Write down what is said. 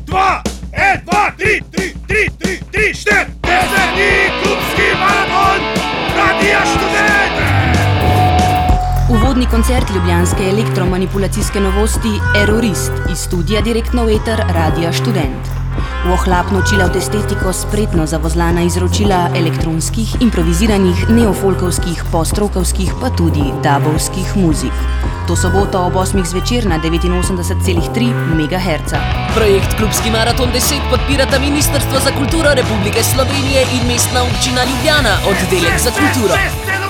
2, 1, 2, 3, 3, 3, 3, 3, 4. Deseni klubski maraton Radia Študent. Uvodni koncert ljubljanske elektromanipulacijske novosti Errorist iz studija direktno v eter Radia Študent. V ohlapno chillout estetiko spretno zavozlana izročila elektronskih, improviziranih, neofolkovskih, postrokovskih pa tudi dubovskih muzik. To soboto ob 8 zvečer na 89,3 MHz. Projekt Klubski maraton 10 podpirata Ministrstvo za kulturo Republike Slovenije in Mestna občina Ljubljana, oddelek za kulturo.